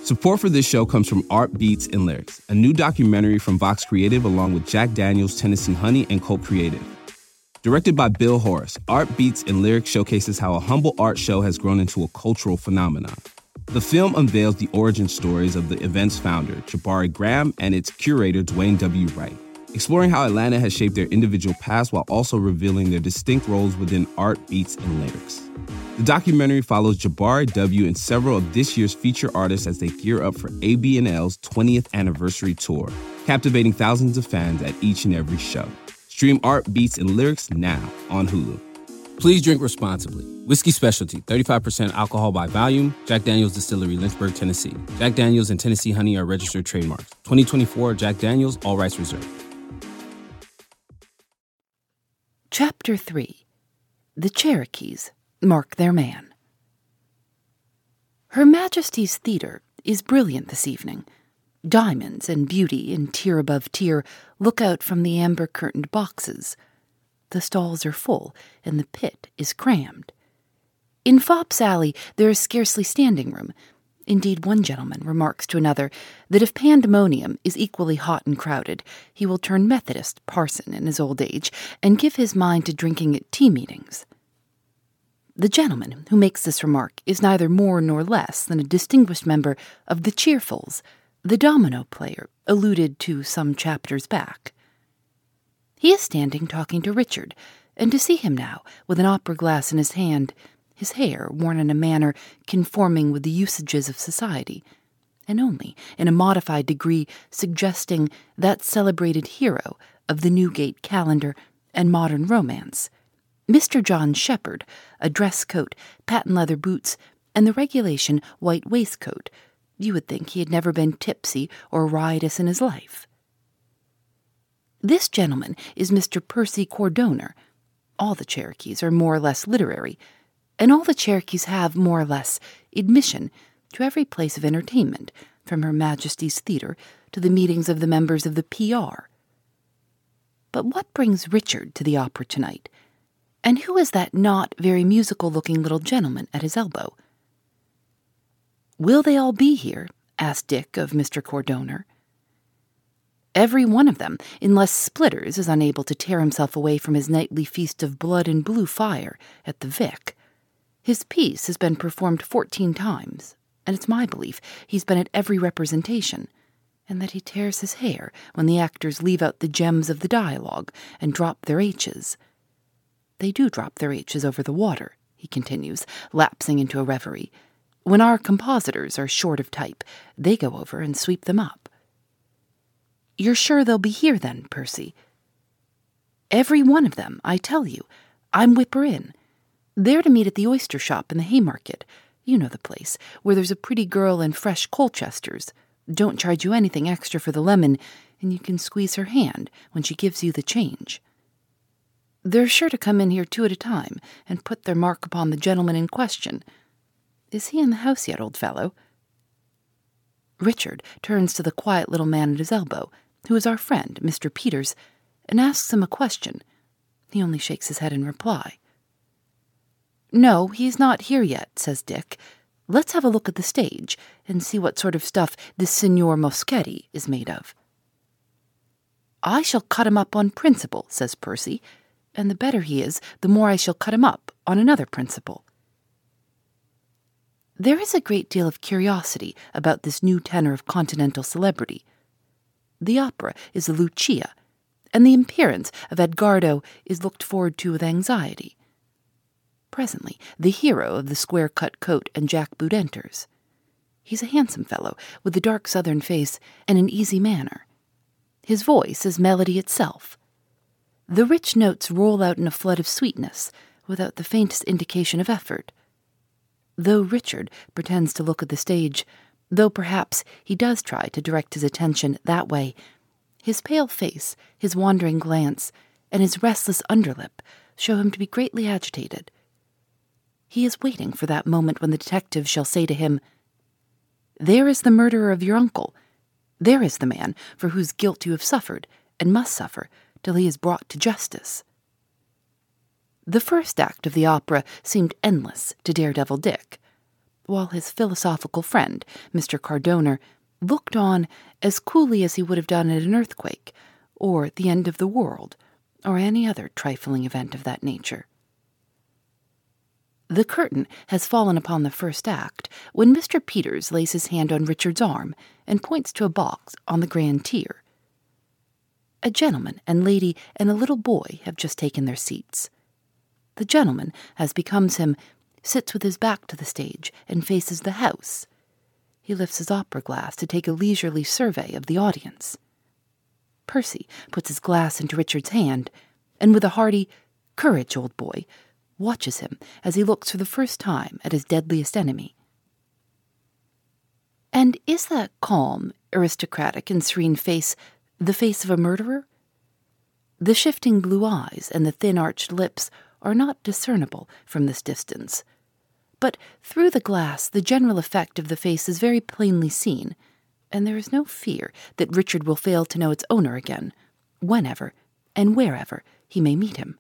Support for this show comes from Art Beats and Lyrics, a new documentary from Vox Creative along with Jack Daniels, Tennessee Honey, and Cult Creative. Directed by Bill Horace, Art Beats and Lyrics showcases how a humble art show has grown into a cultural phenomenon. The film unveils the origin stories of the event's founder, Jabari Graham, and its curator, Dwayne W. Wright, exploring how Atlanta has shaped their individual paths while also revealing their distinct roles within Art Beats and Lyrics. The documentary follows Jabari W. and several of this year's feature artists as they gear up for ABNL's 20th anniversary tour, captivating thousands of fans at each and every show. Stream Art Beats and Lyrics now on Hulu. Please drink responsibly. Whiskey Specialty, 35% alcohol by volume. Jack Daniels Distillery, Lynchburg, Tennessee. Jack Daniels and Tennessee Honey are registered trademarks. 2024 Jack Daniels, all rights reserved. Chapter 3. The Cherokees Mark Their Man. Her Majesty's Theatre is brilliant this evening. Diamonds and beauty in tier above tier look out from the amber-curtained boxes. The stalls are full, and the pit is crammed. In Fopp's Alley there is scarcely standing room. Indeed, one gentleman remarks to another that if pandemonium is equally hot and crowded, he will turn Methodist parson in his old age and give his mind to drinking at tea meetings. The gentleman who makes this remark is neither more nor less than a distinguished member of the Cheerfuls, the domino player alluded to some chapters back. He is standing talking to Richard, and to see him now, with an opera glass in his hand, his hair worn in a manner conforming with the usages of society, and only in a modified degree suggesting that celebrated hero of the Newgate calendar and modern romance, Mr. John Shepherd, a dress coat, patent leather boots, and the regulation white waistcoat, you would think he had never been tipsy or riotous in his life. This gentleman is Mr. Percy Cordoner. All the Cherokees are more or less literary, and all the Cherokees have, more or less, admission to every place of entertainment, from Her Majesty's Theatre to the meetings of the members of the P.R. But what brings Richard to the opera tonight? And who is that not very musical-looking little gentleman at his elbow? "Will they all be here?" asked Dick of Mr. Cordoner. "Every one of them, unless Splitters is unable to tear himself away from his nightly feast of blood and blue fire at the Vic. His piece has been performed 14 times, and it's my belief he's been at every representation, and that he tears his hair when the actors leave out the gems of the dialogue and drop their H's. They do drop their H's over the water," he continues, lapsing into a reverie. "When our compositors are short of type, they go over and sweep them up." "You're sure they'll be here, then, Percy?" "Every one of them, I tell you. I'm whipper in. They're to meet at the oyster shop in the Haymarket. You know the place, where there's a pretty girl and fresh Colchesters. Don't charge you anything extra for the lemon, and you can squeeze her hand when she gives you the change. They're sure to come in here 2 at a time and put their mark upon the gentleman in question. Is he in the house yet, old fellow?" Richard turns to the quiet little man at his elbow, who is our friend, Mr. Peters, and asks him a question. He only shakes his head in reply. "No, he's not here yet," says Dick. "Let's have a look at the stage and see what sort of stuff this Signor Moschetti is made of." "I shall cut him up on principle," says Percy, "and the better he is, the more I shall cut him up on another principle." There is a great deal of curiosity about this new tenor of continental celebrity. The opera is the Lucia, and the appearance of Edgardo is looked forward to with anxiety. Presently, the hero of the square-cut coat and jackboot enters. He's a handsome fellow, with a dark southern face and an easy manner. His voice is melody itself. The rich notes roll out in a flood of sweetness, without the faintest indication of effort. Though Richard pretends to look at the stage, though perhaps he does try to direct his attention that way, his pale face, his wandering glance, and his restless underlip show him to be greatly agitated. He is waiting for that moment when the detective shall say to him, "There is the murderer of your uncle. There is the man for whose guilt you have suffered, and must suffer, till he is brought to justice." The first act of the opera seemed endless to Daredevil Dick. while his philosophical friend, Mr. Cardona, looked on as coolly as he would have done at an earthquake, or the end of the world, or any other trifling event of that nature. The curtain has fallen upon the first act when Mr. Peters lays his hand on Richard's arm and points to a box on the grand tier. A gentleman and lady and a little boy have just taken their seats. The gentleman, as becomes him, sits with his back to the stage and faces the house. He lifts his opera glass to take a leisurely survey of the audience. Percy puts his glass into Richard's hand, and with a hearty, "Courage, old boy," watches him as he looks for the first time at his deadliest enemy. And is that calm, aristocratic, and serene face the face of a murderer? The shifting blue eyes and the thin arched lips are not discernible from this distance, but through the glass the general effect of the face is very plainly seen, and there is no fear that Richard will fail to know its owner again, whenever and wherever he may meet him.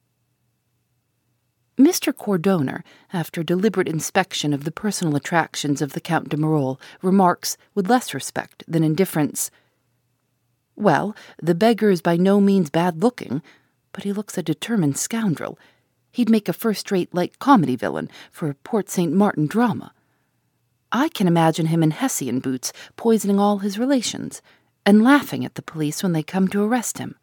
Mr. Cardona, after deliberate inspection of the personal attractions of the Count de Marolles, remarks, with less respect than indifference, "Well, the beggar is by no means bad-looking, but he looks a determined scoundrel. He'd make a first-rate light comedy villain for a Port St. Martin drama. I can imagine him in Hessian boots, poisoning all his relations, and laughing at the police when they come to arrest him."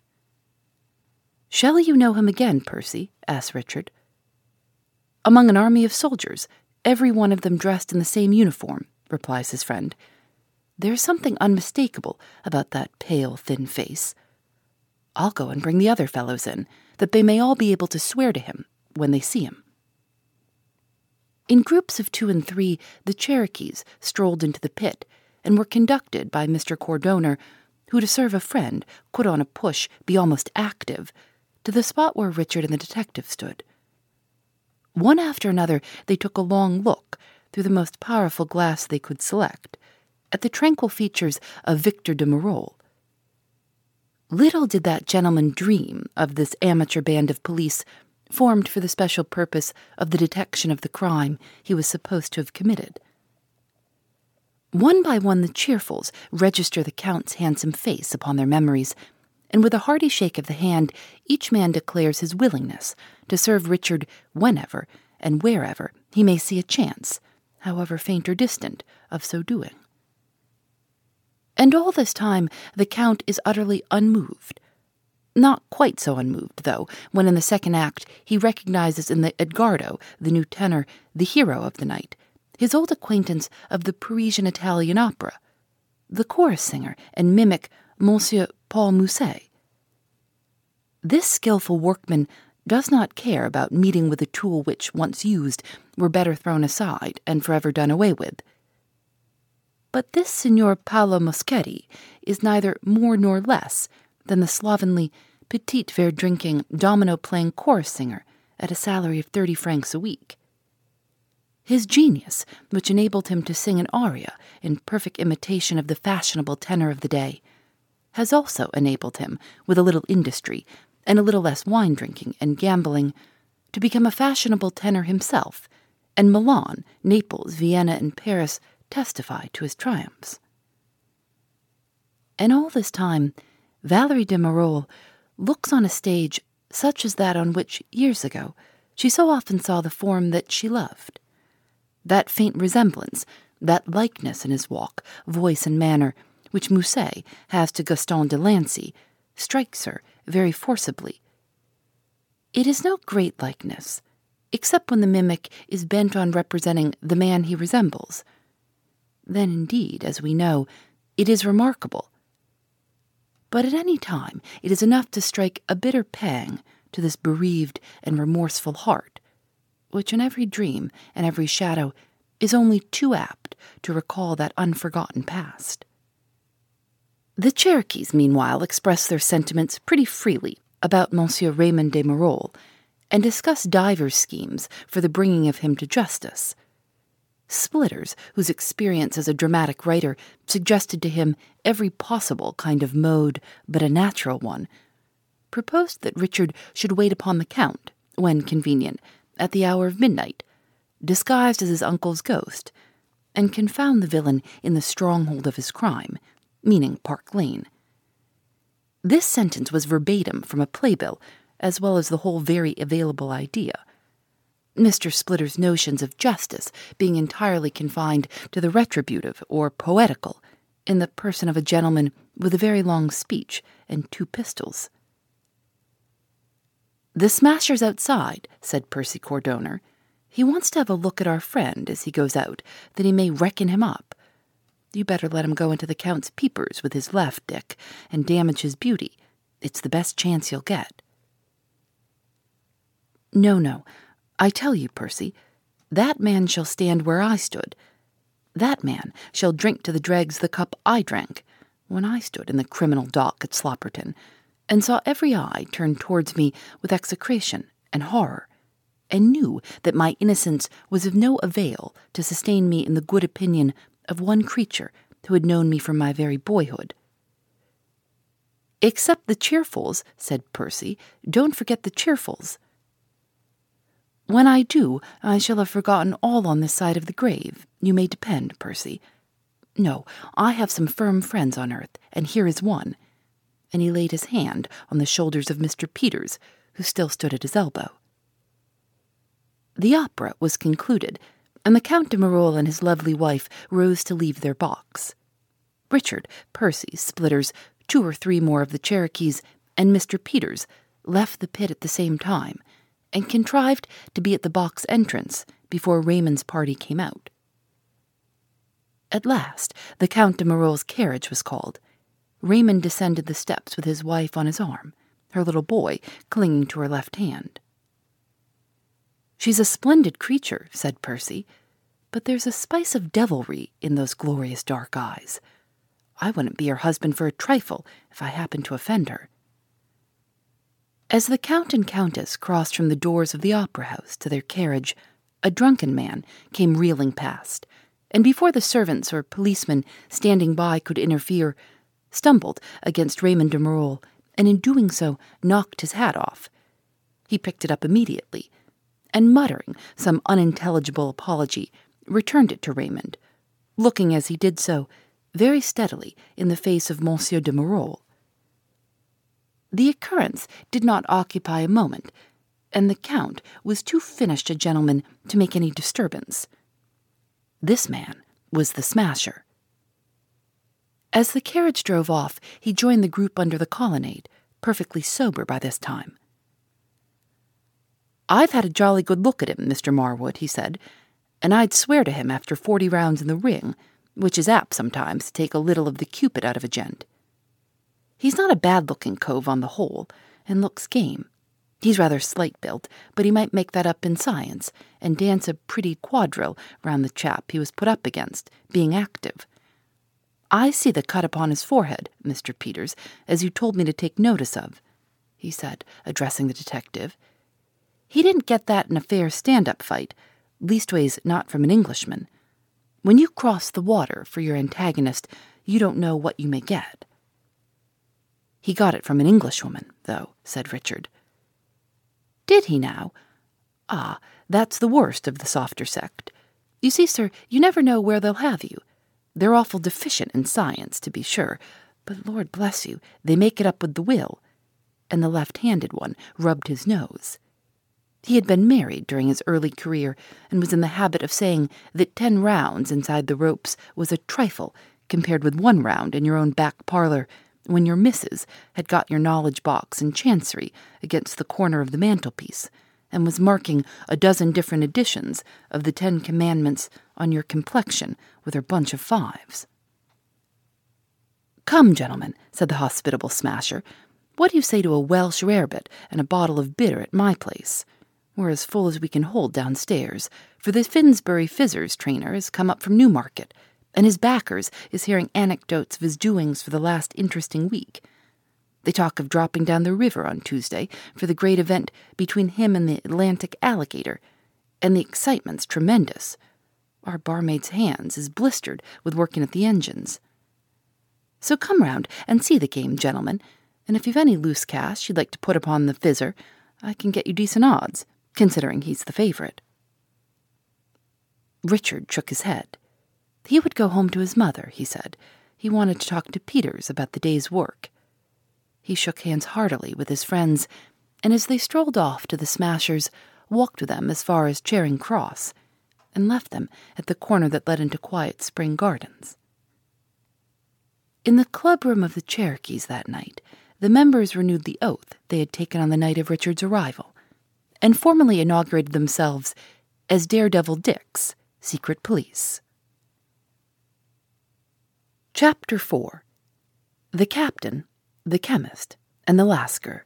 "Shall you know him again, Percy?" asked Richard. "Among an army of soldiers, every one of them dressed in the same uniform," replies his friend. "There's something unmistakable about that pale, thin face. I'll go and bring the other fellows in, that they may all be able to swear to him when they see him." In groups of 2 and 3, the Cherokees strolled into the pit, and were conducted by Mr. Cardona, who, to serve a friend, could on a push be almost active, to the spot where Richard and the detective stood. One after another they took a long look, through the most powerful glass they could select, at the tranquil features of Victor de Marolles. Little did that gentleman dream of this amateur band of police formed for the special purpose of the detection of the crime he was supposed to have committed. One by one the cheerfuls register the Count's handsome face upon their memories, and with a hearty shake of the hand each man declares his willingness to serve Richard whenever and wherever he may see a chance, however faint or distant, of so doing. And all this time the Count is utterly unmoved. Not quite so unmoved, though, when in the second act he recognizes in the Edgardo, the new tenor, the hero of the night, his old acquaintance of the Parisian Italian opera, the chorus singer and mimic Monsieur Paul Musset. This skilful workman does not care about meeting with a tool which, once used, were better thrown aside and forever done away with. But this Signor Paolo Moschetti is neither more nor less than the slovenly, petit verre-drinking, domino-playing chorus singer at a salary of 30 francs a week. His genius, which enabled him to sing an aria in perfect imitation of the fashionable tenor of the day, has also enabled him, with a little industry and a little less wine-drinking and gambling, to become a fashionable tenor himself, and Milan, Naples, Vienna, and Paris testify to his triumphs. And all this time, Valerie de Marolles looks on a stage such as that on which, years ago, she so often saw the form that she loved. That faint resemblance, that likeness in his walk, voice, and manner, which Musset has to Gaston de Lancy, strikes her very forcibly. It is no great likeness, except when the mimic is bent on representing the man he resembles. Then, indeed, as we know, it is remarkable. But at any time it is enough to strike a bitter pang to this bereaved and remorseful heart, which in every dream and every shadow is only too apt to recall that unforgotten past. The Cherokees, meanwhile, express their sentiments pretty freely about Monsieur Raymond de Marolles, and discuss divers schemes for the bringing of him to justice. Splitters, whose experience as a dramatic writer suggested to him every possible kind of mode but a natural one, proposed that Richard should wait upon the Count, when convenient, at the hour of midnight, disguised as his uncle's ghost, and confound the villain in the stronghold of his crime, meaning Park Lane. This sentence was verbatim from a playbill, as well as the whole very available idea. Mr. Splitter's notions of justice being entirely confined to the retributive or poetical, in the person of a gentleman with a very long speech and 2 pistols. "The Smasher's outside," said Percy Cordoner. "He wants to have a look at our friend as he goes out, that he may reckon him up. You better let him go into the Count's peepers with his left, Dick, and damage his beauty. It's the best chance you'll get." No, I tell you, Percy, that man shall stand where I stood. That man shall drink to the dregs the cup I drank when I stood in the criminal dock at Slopperton, and saw every eye turned towards me with execration and horror, and knew that my innocence was of no avail to sustain me in the good opinion of one creature who had known me from my very boyhood. "Except the Cheerfuls," said Percy. "Don't forget the Cheerfuls." "When I do, I shall have forgotten all on this side of the grave, you may depend, Percy. No, I have some firm friends on earth, and here is one." And he laid his hand on the shoulders of Mr. Peters, who still stood at his elbow. The opera was concluded, and the Count de Marolles and his lovely wife rose to leave their box. Richard, Percy, Splitters, 2 or 3 more of the Cherokees, and Mr. Peters left the pit at the same time, and contrived to be at the box entrance before Raymond's party came out. At last, the Count de Marolles' carriage was called. Raymond descended the steps with his wife on his arm, her little boy clinging to her left hand. "She's a splendid creature," said Percy, "but there's a spice of devilry in those glorious dark eyes. I wouldn't be her husband for a trifle if I happened to offend her." As the Count and Countess crossed from the doors of the opera house to their carriage, a drunken man came reeling past, and before the servants or policemen standing by could interfere, stumbled against Raymond de Marolles, and in doing so knocked his hat off. He picked it up immediately, and muttering some unintelligible apology, returned it to Raymond, looking as he did so very steadily in the face of Monsieur de Marolles. The occurrence did not occupy a moment, and the Count was too finished a gentleman to make any disturbance. This man was the Smasher. As the carriage drove off, he joined the group under the colonnade, perfectly sober by this time. "I've had a jolly good look at him, Mr. Marwood," he said, "and I'd swear to him after 40 rounds in the ring, which is apt sometimes to take a little of the Cupid out of a gent. He's not a bad-looking cove on the whole, and looks game. He's rather slight-built, but he might make that up in science, and dance a pretty quadrille round the chap he was put up against, being active. I see the cut upon his forehead, Mr. Peters, as you told me to take notice of," he said, addressing the detective. "He didn't get that in a fair stand-up fight, leastways not from an Englishman. When you cross the water for your antagonist, you don't know what you may get." "He got it from an Englishwoman, though," said Richard. "Did he now? Ah, that's the worst of the softer sect. You see, sir, you never know where they'll have you. They're awful deficient in science, to be sure, but Lord bless you, they make it up with the will." And the left-handed one rubbed his nose. He had been married during his early career, and was in the habit of saying that 10 rounds inside the ropes was a trifle compared with 1 round in your own back parlour, when your missus had got your knowledge box in chancery against the corner of the mantelpiece, and was marking a dozen different editions of the 10 Commandments on your complexion with her bunch of 5s. "Come, gentlemen," said the hospitable Smasher, "what do you say to a Welsh rarebit and a bottle of bitter at my place? We're as full as we can hold downstairs, for the Finsbury Fizzers trainer has come up from Newmarket, and his backers is hearing anecdotes of his doings for the last interesting week. They talk of dropping down the river on Tuesday for the great event between him and the Atlantic Alligator, and the excitement's tremendous. Our barmaid's hands is blistered with working at the engines. So come round and see the game, gentlemen, and if you've any loose cash you'd like to put upon the Fizzer, I can get you decent odds, considering he's the favourite." Richard shook his head. He would go home to his mother, he said. He wanted to talk to Peters about the day's work. He shook hands heartily with his friends, and as they strolled off to the Smashers, walked with them as far as Charing Cross, and left them at the corner that led into quiet spring gardens. In the clubroom of the Cherokees that night, the members renewed the oath they had taken on the night of Richard's arrival, and formally inaugurated themselves as Daredevil Dick's secret police. Chapter 4. The Captain, the Chemist, and the Lascar.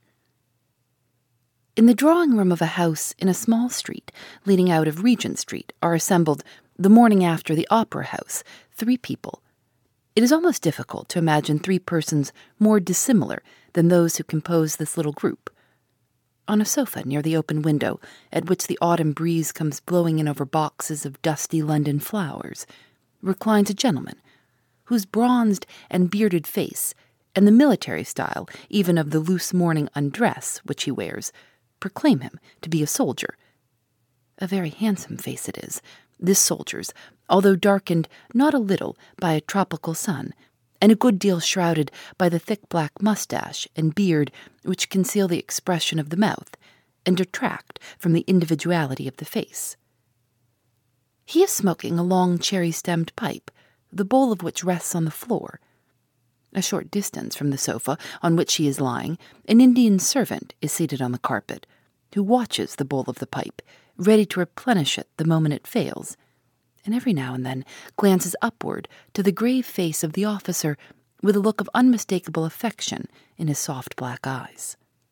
In the drawing-room of a house in a small street leading out of Regent Street are assembled, the morning after the Opera House, 3 people. It is almost difficult to imagine 3 persons more dissimilar than those who compose this little group. On a sofa near the open window, at which the autumn breeze comes blowing in over boxes of dusty London flowers, reclines a gentleman, whose bronzed and bearded face, and the military style even of the loose morning undress which he wears, proclaim him to be a soldier. A very handsome face it is, this soldier's, although darkened not a little by a tropical sun, and a good deal shrouded by the thick black mustache and beard which conceal the expression of the mouth and detract from the individuality of the face. He is smoking a long cherry-stemmed pipe, the bowl of which rests on the floor. A short distance from the sofa on which he is lying, an Indian servant is seated on the carpet, who watches the bowl of the pipe, ready to replenish it the moment it fails, and every now and then glances upward to the grave face of the officer with a look of unmistakable affection in his soft black eyes.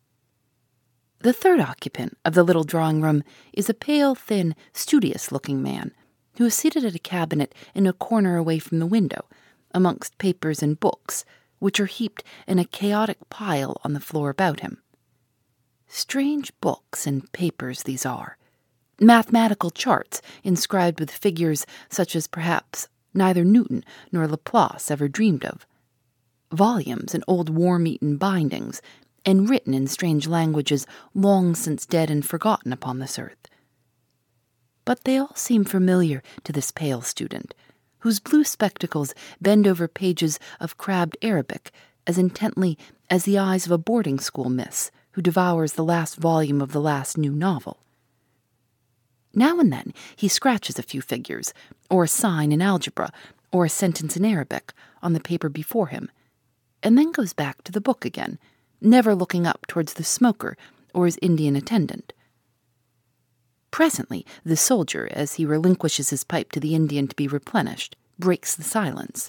The third occupant of the little drawing-room is a pale, thin, studious-looking man, who is seated at a cabinet in a corner away from the window, amongst papers and books, which are heaped in a chaotic pile on the floor about him. Strange books and papers these are. Mathematical charts inscribed with figures such as perhaps neither Newton nor Laplace ever dreamed of. Volumes in old worm-eaten bindings, and written in strange languages long since dead and forgotten upon this earth. But they all seem familiar to this pale student, whose blue spectacles bend over pages of crabbed Arabic as intently as the eyes of a boarding-school miss who devours the last volume of the last new novel. Now and then he scratches a few figures, or a sign in algebra, or a sentence in Arabic, on the paper before him, and then goes back to the book again, never looking up towards the smoker or his Indian attendant. Presently, the soldier, as he relinquishes his pipe to the Indian to be replenished, breaks the silence.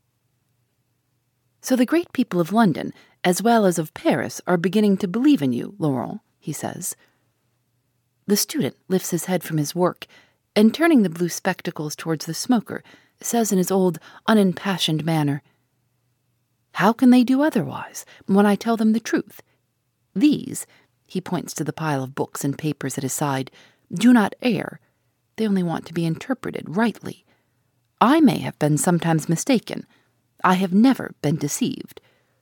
"So the great people of London, as well as of Paris, are beginning to believe in you, Laurent," he says. The student lifts his head from his work, and turning the blue spectacles towards the smoker, says in his old, unimpassioned manner, "How can they do otherwise, when I tell them the truth? These," he points to the pile of books and papers at his side, "do not err. They only want to be interpreted rightly. I may have been sometimes mistaken. I have never been deceived."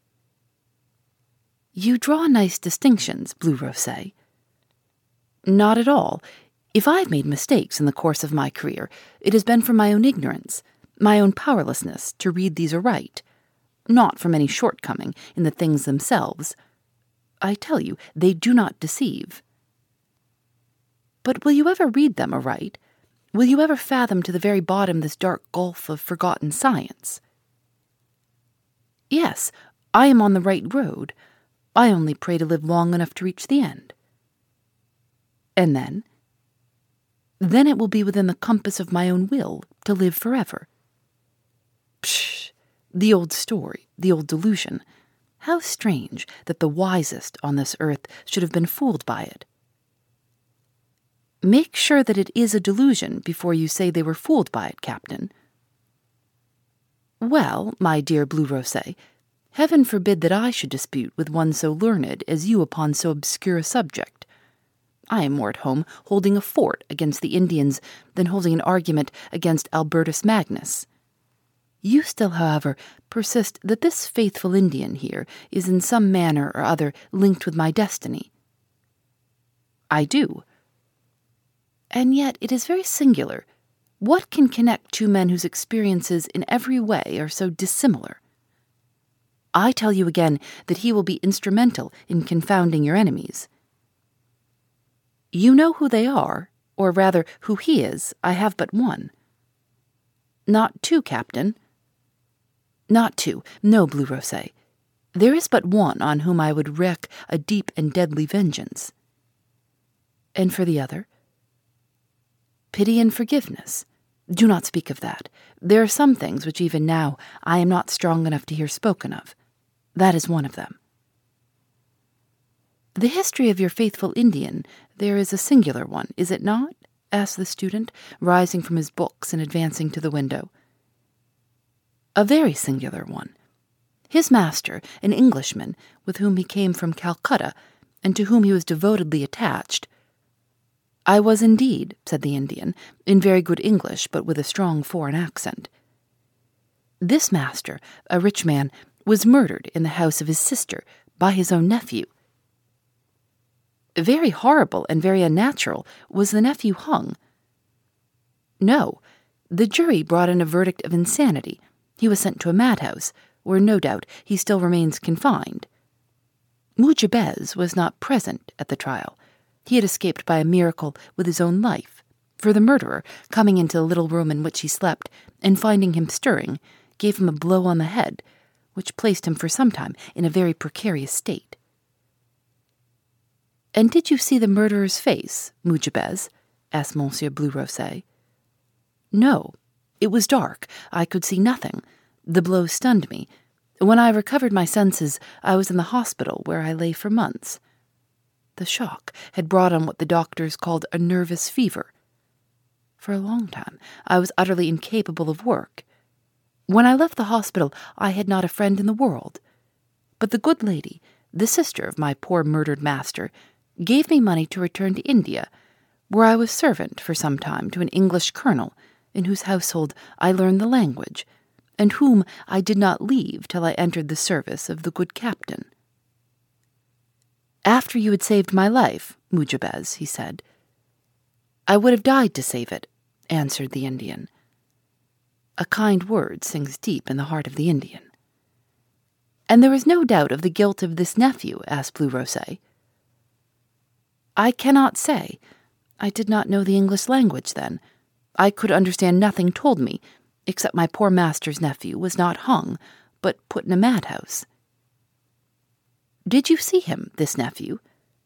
"You draw nice distinctions, Blue Rosé." "Not at all. If I've made mistakes in the course of my career, it has been from my own ignorance, my own powerlessness to read these aright, not from any shortcoming in the things themselves. I tell you, they do not deceive." "But will you ever read them aright? Will you ever fathom to the very bottom this dark gulf of forgotten science?" "Yes, I am on the right road. I only pray to live long enough to reach the end." "And then?" "Then it will be within the compass of my own will to live forever." Psh! The old story, the old delusion. How strange that the wisest on this earth should have been fooled by it. "Make sure that it is a delusion before you say they were fooled by it, Captain." "Well, my dear Blue Rosé, heaven forbid that I should dispute with one so learned as you upon so obscure a subject. I am more at home holding a fort against the Indians than holding an argument against Albertus Magnus. You still, however, persist that this faithful Indian here is in some manner or other linked with my destiny." "I do." "And yet it is very singular. What can connect two men whose experiences in every way are so dissimilar? I tell you again that he will be instrumental in confounding your enemies. You know who they are, or rather who he is. I have but one. Not two, Captain. Not two, no, Blue Rosé. There is but one on whom I would wreak a deep and deadly vengeance. And for the other? Pity and forgiveness. Do not speak of that. There are some things which even now I am not strong enough to hear spoken of. That is one of them. The history of your faithful Indian, there is a singular one, is it not? Asked the student, rising from his books and advancing to the window. A very singular one. His master, an Englishman, with whom he came from Calcutta, and to whom he was devotedly attached. I was indeed, said the Indian, in very good English, but with a strong foreign accent. This master, a rich man, was murdered in the house of his sister by his own nephew. Very horrible and very unnatural. Was the nephew hung? No. The jury brought in a verdict of insanity. He was sent to a madhouse, where no doubt he still remains confined. Mujibez was not present at the trial. He had escaped by a miracle with his own life, for the murderer, coming into the little room in which he slept, and finding him stirring, gave him a blow on the head, which placed him for some time in a very precarious state. And did you see the murderer's face, Mujibez? Asked Monsieur Blue Rosé. No. It was dark. I could see nothing. The blow stunned me. When I recovered my senses, I was in the hospital, where I lay for months. The shock had brought on what the doctors called a nervous fever. For a long time, I was utterly incapable of work. When I left the hospital, I had not a friend in the world. But the good lady, the sister of my poor murdered master, gave me money to return to India, where I was servant for some time to an English colonel, in whose household I learned the language, and whom I did not leave till I entered the service of the good captain. After you had saved my life, Mujibez, he said. I would have died to save it, answered the Indian. A kind word sinks deep in the heart of the Indian. And there is no doubt of the guilt of this nephew, asked Blue Rosé. I cannot say. I did not know the English language then. I could understand nothing told me, except my poor master's nephew was not hung, but put in a madhouse. Did you see him, this nephew?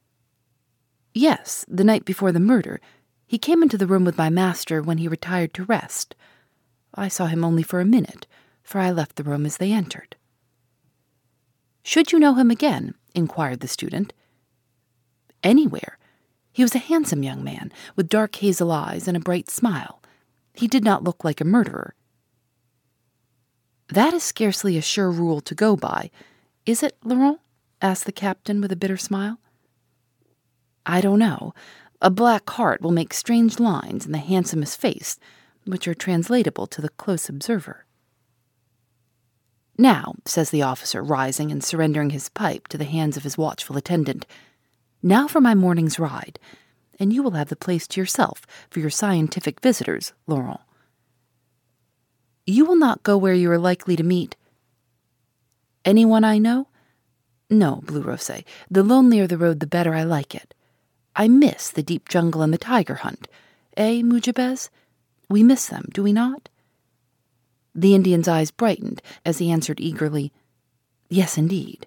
Yes, the night before the murder. He came into the room with my master when he retired to rest. I saw him only for a minute, for I left the room as they entered. Should you know him again? Inquired the student. Anywhere. He was a handsome young man, with dark hazel eyes and a bright smile. He did not look like a murderer. That is scarcely a sure rule to go by, is it, Laurent? Asked the captain with a bitter smile. I don't know. A black heart will make strange lines in the handsomest face, which are translatable to the close observer. Now, says the officer, rising and surrendering his pipe to the hands of his watchful attendant, now for my morning's ride, and you will have the place to yourself for your scientific visitors, Laurent. You will not go where you are likely to meet anyone I know? No, Blue Rosé. The lonelier the road, the better I like it. I miss the deep jungle and the tiger hunt. Eh, Mujibez? We miss them, do we not? The Indian's eyes brightened as he answered eagerly, Yes, indeed.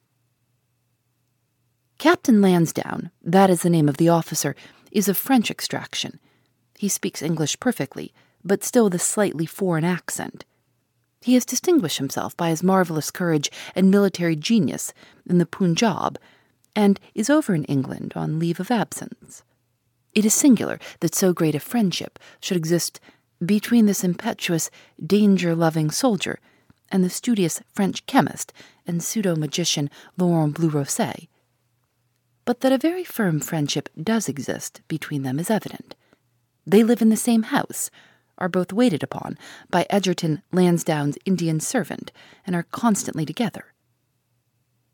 Captain Lansdowne, that is the name of the officer, is of French extraction. He speaks English perfectly, but still with a slightly foreign accent. He has distinguished himself by his marvelous courage and military genius in the Punjab, and is over in England on leave of absence. It is singular that so great a friendship should exist between this impetuous, danger-loving soldier and the studious French chemist and pseudo-magician Laurent Blue Rosé. But that a very firm friendship does exist between them is evident. They live in the same house, are both waited upon by Egerton Lansdowne's Indian servant, and are constantly together.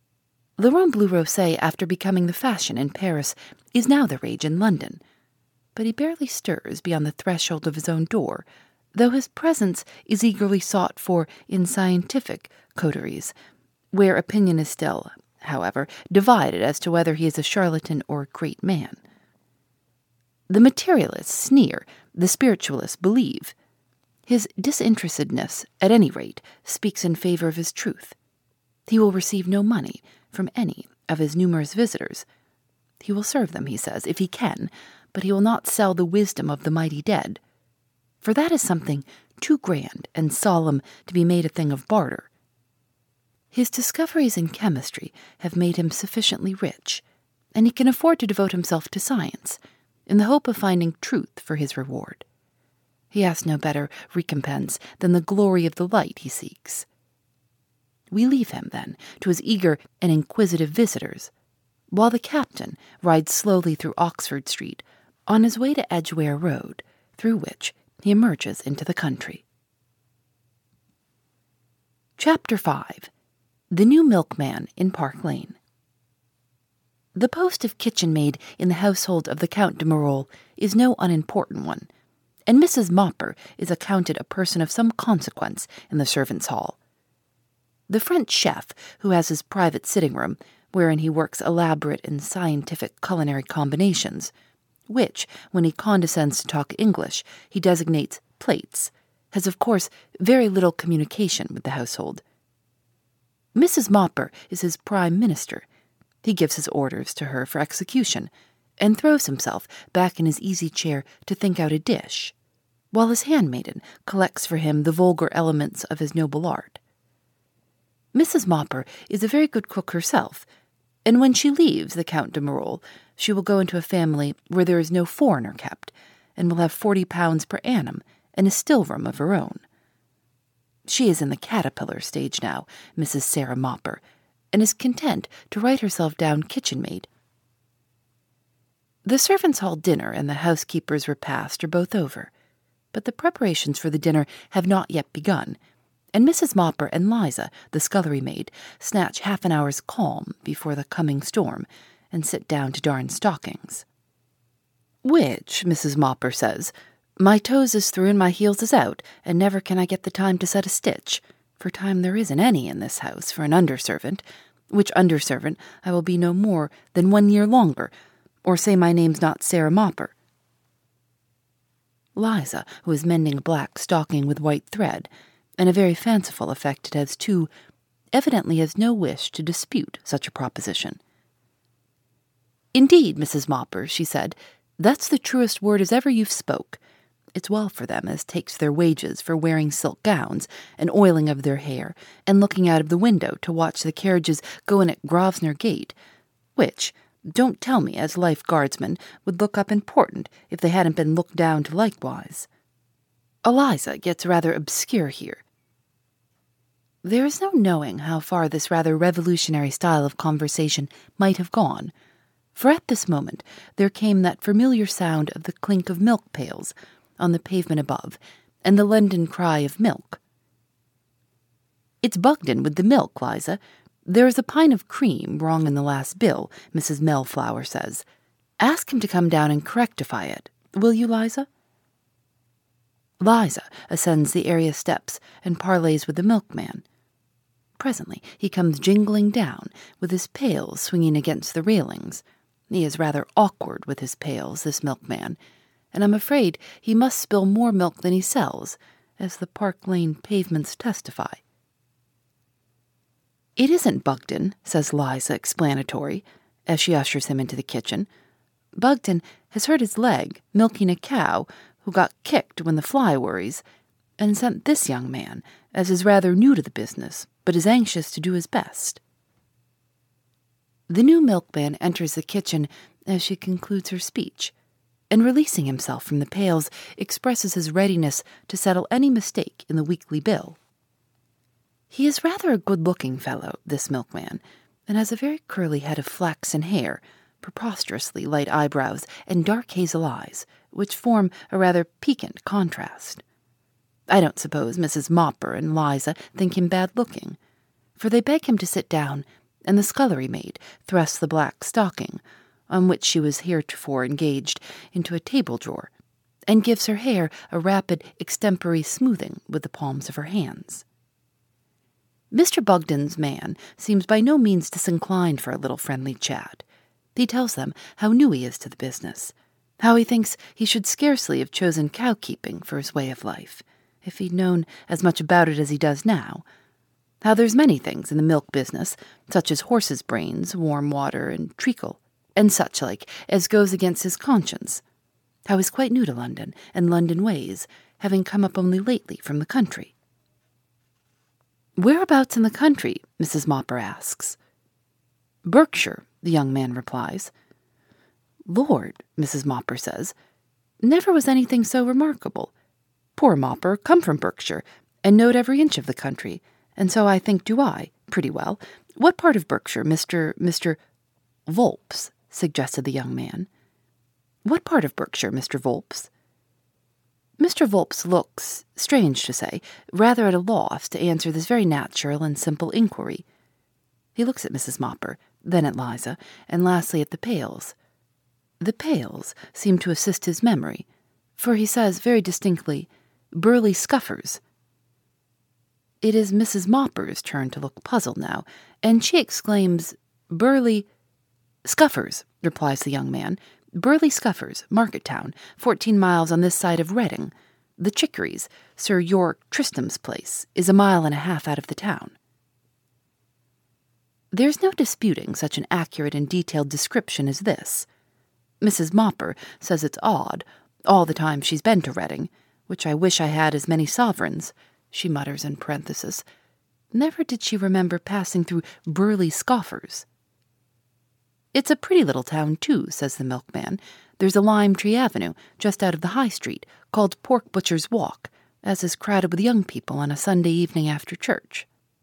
Laurent Blue Rosé, after becoming the fashion in Paris, is now the rage in London. but he barely stirs beyond the threshold of his own door, though his presence is eagerly sought for in scientific coteries, where opinion is still, however, divided as to whether he is a charlatan or a great man. The materialists sneer, the spiritualists believe. His disinterestedness, at any rate, speaks in favor of his truth. He will receive no money from any of his numerous visitors. He will serve them, he says, if he can, but he will not sell the wisdom of the mighty dead, for that is something too grand and solemn to be made a thing of barter. His discoveries in chemistry have made him sufficiently rich, and he can afford to devote himself to science, in the hope of finding truth for his reward. He asks no better recompense than the glory of the light he seeks. We leave him, then, to his eager and inquisitive visitors, while the captain rides slowly through Oxford Street on his way to Edgware Road, through which he emerges into the country. Chapter 5. The New Milkman in Park Lane. The post of kitchen maid in the household of the Count de Marolles is no unimportant one, and Mrs. Mopper is accounted a person of some consequence in the servants' hall. The French chef, who has his private sitting-room, wherein he works elaborate and scientific culinary combinations, which, when he condescends to talk English, he designates plates, has of course very little communication with the household. Mrs. Mopper is his prime minister. He gives his orders to her for execution, and throws himself back in his easy chair to think out a dish, while his handmaiden collects for him the vulgar elements of his noble art. Mrs. Mopper is a very good cook herself, and when she leaves the Count de Marolles, she will go into a family where there is no foreigner kept, and will have £40 per annum and a still-room of her own. She is in the caterpillar stage now, Mrs. Sarah Mopper, and is content to write herself down kitchen maid. The servants' hall dinner and the housekeeper's repast are both over, but the preparations for the dinner have not yet begun, and Mrs. Mopper and Liza, the scullery maid, snatch half an hour's calm before the coming storm, and sit down to darn stockings. "Which," Mrs. Mopper says, "my toes is through and my heels is out, and never can I get the time to set a stitch, for time there isn't any in this house for an underservant, which underservant I will be no more than 1 year longer, or say my name's not Sarah Mopper." Liza, who is mending a black stocking with white thread, and a very fanciful effect it has too, evidently has no wish to dispute such a proposition. "Indeed, Mrs. Mopper," she said, "that's the truest word as ever you've spoke. It's well for them as takes their wages for wearing silk gowns, and oiling of their hair, and looking out of the window to watch the carriages go in at Grosvenor Gate, which, don't tell me as Life Guardsmen would look up important if they hadn't been looked down to likewise. Eliza gets rather obscure here." There is no knowing how far this rather revolutionary style of conversation might have gone, for at this moment there came that familiar sound of the clink of milk pails on the pavement above, and the London cry of milk. "It's Bugden with the milk, Liza. There is a pint of cream wrong in the last bill, Mrs. Mellflower says. Ask him to come down and correctify it. Will you, Liza?" Liza ascends the area steps and parleys with the milkman. Presently he comes jingling down, with his pails swinging against the railings. He is rather awkward with his pails, this milkman, and I'm afraid he must spill more milk than he sells, as the Park Lane pavements testify. "It isn't Bugden," says Liza explanatory, as she ushers him into the kitchen. "Bugden has hurt his leg milking a cow who got kicked when the fly worries, and sent this young man, as is rather new to the business, but is anxious to do his best." The new milkman enters the kitchen as she concludes her speech, and releasing himself from the pails, expresses his readiness to settle any mistake in the weekly bill. He is rather a good-looking fellow, this milkman, and has a very curly head of flaxen hair, preposterously light eyebrows, and dark hazel eyes, which form a rather piquant contrast. I don't suppose Mrs. Mopper and Liza think him bad-looking, for they beg him to sit down, and the scullery maid thrusts the black stocking, on which she was heretofore engaged, into a table drawer, and gives her hair a rapid extempore smoothing with the palms of her hands. Mr. Bugden's man seems by no means disinclined for a little friendly chat. He tells them how new he is to the business, how he thinks he should scarcely have chosen cow-keeping for his way of life, if he'd known as much about it as he does now, how there's many things in the milk business, such as horses' brains, warm water, and treacle, and such like, as goes against his conscience, how he's quite new to London and London ways, having come up only lately from the country. "Whereabouts in the country?" Mrs. Mopper asks. "Berkshire," the young man replies. "Lord," Mrs. Mopper says, "never was anything so remarkable. Poor Mopper come from Berkshire, and knowed every inch of the country, and so I think do I, pretty well. What part of Berkshire, Mr. Volps?" suggested the young man. "What part of Berkshire, Mr. Volps?" Mr. Volps looks, strange to say, rather at a loss to answer this very natural and simple inquiry. He looks at Mrs. Mopper, then at Liza, and lastly at the pails. The pails seem to assist his memory, for he says very distinctly, "Burley Scuffers." It is Mrs. Mopper's turn to look puzzled now, and she exclaims, "Burley—" "Scuffers," replies the young man. "Burley Scuffers, Market Town, 14 miles on this side of Reading. The Chicories, Sir York Tristram's place, is 1.5 miles out of the town." There's no disputing such an accurate and detailed description as this. Mrs. Mopper says it's odd, all the time she's been to Reading, which I wish I had as many sovereigns, she mutters in parenthesis. Never did she remember passing through Burley Scoffers. "It's a pretty little town, too," says the milkman. "There's a lime tree avenue, just out of the High Street, called Pork Butcher's Walk, as is crowded with young people on a Sunday evening after church."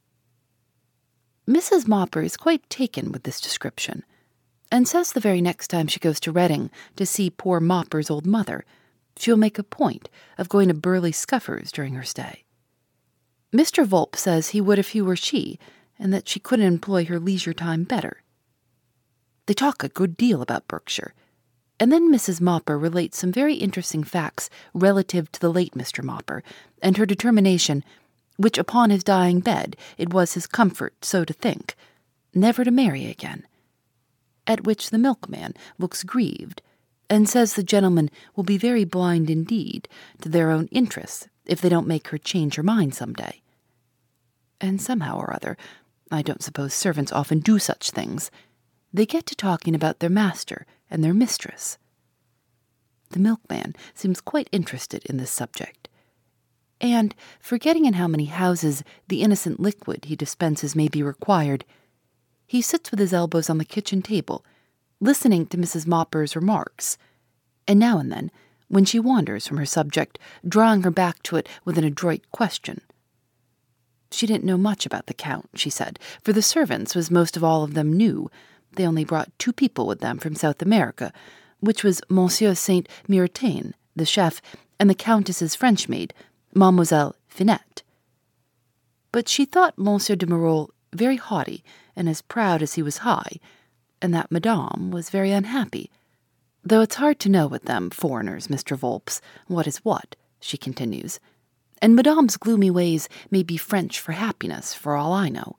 Mrs. Mopper is quite taken with this description, and says the very next time she goes to Reading to see poor Mopper's old mother, she'll make a point of going to Burley Scuffers during her stay. Mr. Volp says he would if he were she, and that she couldn't employ her leisure time better. They talk a good deal about Berkshire, and then Mrs. Mopper relates some very interesting facts relative to the late Mr. Mopper, and her determination, which upon his dying bed it was his comfort so to think, never to marry again. At which the milkman looks grieved, and says the gentlemen will be very blind indeed to their own interests if they don't make her change her mind some day. And somehow or other, I don't suppose servants often do such things, they get to talking about their master and their mistress. The milkman seems quite interested in this subject, and, forgetting in how many houses the innocent liquid he dispenses may be required, he sits with his elbows on the kitchen table, listening to Mrs. Mopper's remarks, and now and then, when she wanders from her subject, drawing her back to it with an adroit question. She didn't know much about the Count, she said, for the servants was most of all of them new. They only brought 2 people with them from South America, which was Monsieur Saint Myrtain, the chef, and the Countess's French maid, Mademoiselle Finette. But she thought Monsieur de Merolles very haughty and as proud as he was high, and that Madame was very unhappy, though it's hard to know with them foreigners, Mr. Volps, what is what, she continues, and Madame's gloomy ways may be French for happiness, for all I know.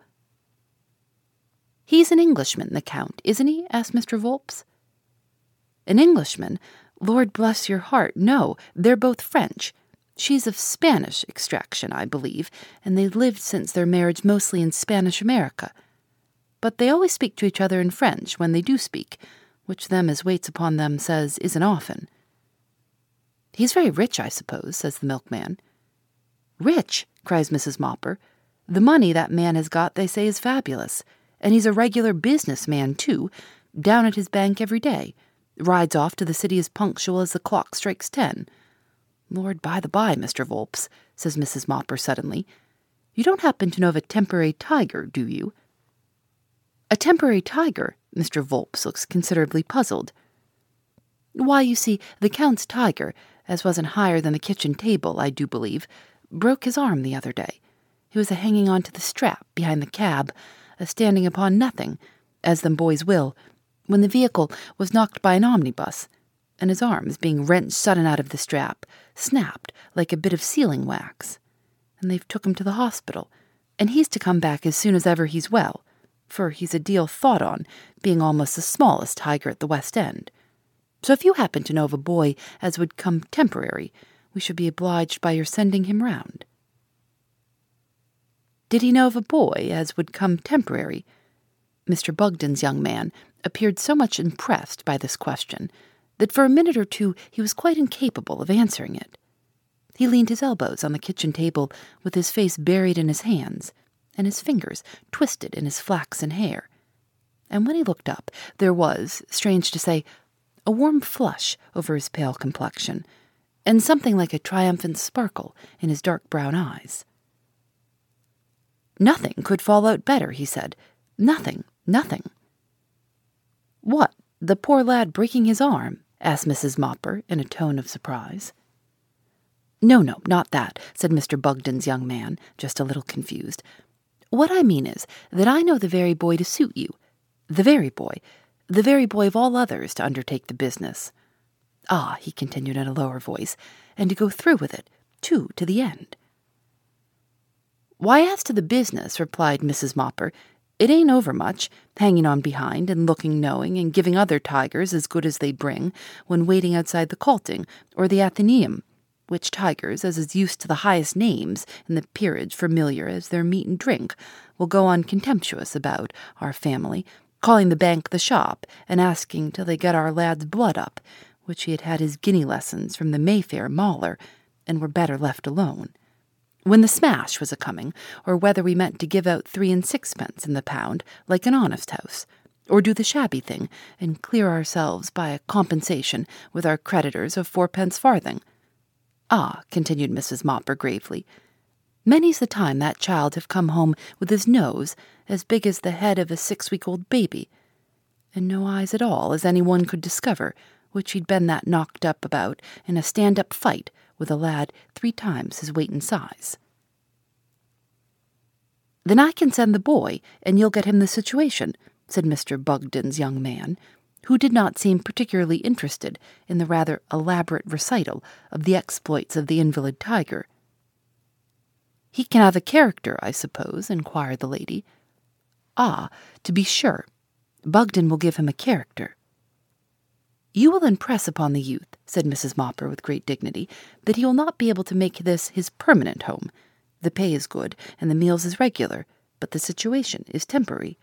"He's an Englishman, the Count, isn't he?" asked Mr. Volps. "An Englishman? Lord bless your heart, no, they're both French. She's of Spanish extraction, I believe, and they've lived since their marriage mostly in Spanish America. But they always speak to each other in French when they do speak, which them as waits upon them says isn't often." "He's very rich, I suppose," says the milkman. "Rich!" cries Mrs. Mopper. "The money that man has got, they say, is fabulous. And he's a regular business man, too, down at his bank every day. Rides off to the city as punctual as the clock strikes 10. Lord, by the by, Mr. Volps," says Mrs. Mopper suddenly, "you don't happen to know of a temporary tiger, do you?" "A temporary tiger?" Mr. Volps looks considerably puzzled. "Why, you see, the Count's tiger, as wasn't higher than the kitchen table, I do believe, broke his arm the other day. He was a-hanging on to the strap behind the cab, a-standing upon nothing, as them boys will, when the vehicle was knocked by an omnibus, and his arms, being wrenched sudden out of the strap, snapped like a bit of sealing wax. And they've took him to the hospital, and he's to come back as soon as ever he's well, for he's a deal thought on, being almost the smallest tiger at the West End. So if you happen to know of a boy as would come temporary, we should be obliged by your sending him round." Did he know of a boy as would come temporary? Mr. Bugden's young man appeared so much impressed by this question that for a minute or two he was quite incapable of answering it. He leaned his elbows on the kitchen table with his face buried in his hands and his fingers twisted in his flaxen hair. And when he looked up, there was, strange to say, a warm flush over his pale complexion and something like a triumphant sparkle in his dark brown eyes. "Nothing could fall out better," he said. "Nothing, nothing." "What, the poor lad breaking his arm?" asked Mrs. Mopper in a tone of surprise. "No, not that," said Mr. Bugden's young man, just a little confused. "What I mean is that I know the very boy to suit you. The very boy of all others to undertake the business. Ah," he continued in a lower voice, "and to go through with it, too, to the end." "Why, as to the business," replied Mrs. Mopper, "it ain't over much, hanging on behind and looking knowing and giving other tigers as good as they bring when waiting outside the Colting or the Athenaeum, which tigers, as is used to the highest names in the peerage familiar as their meat and drink, will go on contemptuous about our family, calling the bank the shop and asking till they get our lad's blood up, which he had his guinea lessons from the Mayfair mauler, and were better left alone. When the smash was a-coming, or whether we meant to give out 3 and 6pence in the pound, like an honest house, or do the shabby thing, and clear ourselves by a compensation with our creditors of 4pence farthing. Ah," continued Mrs. Mopper gravely, "many's the time that child have come home with his nose as big as the head of a 6-week-old baby, and no eyes at all as any one could discover, which he'd been that knocked up about in a stand-up fight with a lad 3 times his weight and size." "Then I can send the boy, and you'll get him the situation," said Mr. Bugden's young man, who did not seem particularly interested in the rather elaborate recital of the exploits of the invalid tiger. "He can have a character, I suppose?" inquired the lady. "Ah, to be sure. Bugden will give him a character." "You will impress upon the youth," said Mrs. Mopper with great dignity, "that he will not be able to make this his permanent home. The pay is good, and the meals is regular, but the situation is temporary."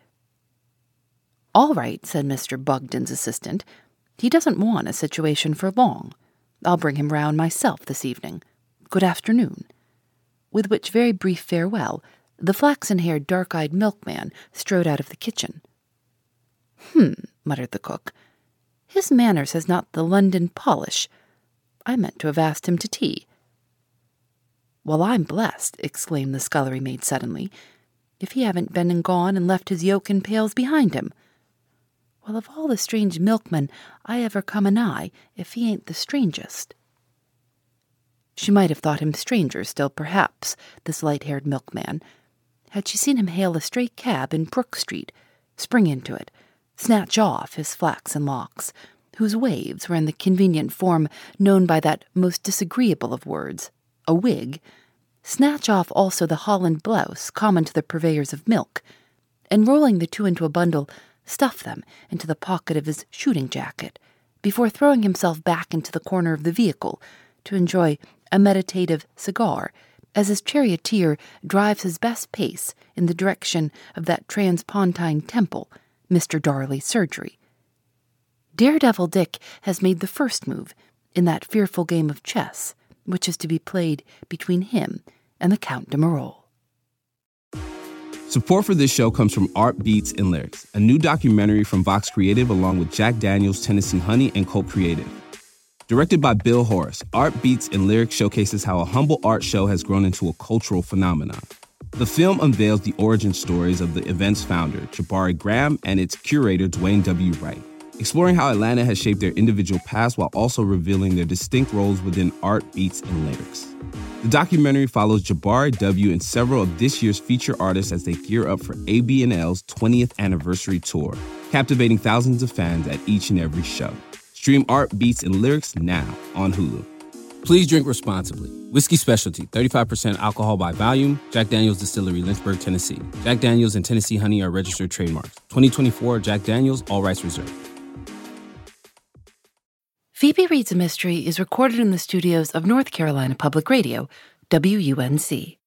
"All right," said Mr. Bugden's assistant. "He doesn't want a situation for long. I'll bring him round myself this evening. Good afternoon." With which very brief farewell, the flaxen-haired, dark-eyed milkman strode out of the kitchen. Muttered the cook. "His manners has not the London polish. I meant to have asked him to tea." "Well, I'm blessed," exclaimed the scullery maid suddenly, "if he haven't been and gone and left his yoke and pails behind him. Well, of all the strange milkmen I ever come anigh, if he ain't the strangest." She might have thought him stranger still, perhaps, this light-haired milkman, had she seen him hail a stray cab in Brook Street, spring into it, snatch off his flaxen locks, whose waves were in the convenient form known by that most disagreeable of words, a wig, snatch off also the holland blouse common to the purveyors of milk, and rolling the two into a bundle, stuff them into the pocket of his shooting jacket, before throwing himself back into the corner of the vehicle to enjoy a meditative cigar as his charioteer drives his best pace in the direction of that transpontine temple, Mr. Darley's surgery. Daredevil Dick has made the first move in that fearful game of chess, which is to be played between him and the Count de Marolles. Support for this show comes from Art Beats and Lyrics, a new documentary from Vox Creative along with Jack Daniels, Tennessee Honey, and Colt Creative. Directed by Bill Horace, Art Beats and Lyrics showcases how a humble art show has grown into a cultural phenomenon. The film unveils the origin stories of the event's founder, Jabari Graham, and its curator, Dwayne W. Wright, exploring how Atlanta has shaped their individual paths while also revealing their distinct roles within art, beats, and lyrics. The documentary follows Jabari W. and several of this year's feature artists as they gear up for ABNL's 20th anniversary tour, captivating thousands of fans at each and every show. Stream Art, Beats, and Lyrics now on Hulu. Please drink responsibly. Whiskey Specialty, 35% alcohol by volume. Jack Daniel's Distillery, Lynchburg, Tennessee. Jack Daniel's and Tennessee Honey are registered trademarks. 2024 Jack Daniel's, all rights reserved. Phoebe Reads a Mystery is recorded in the studios of North Carolina Public Radio, WUNC.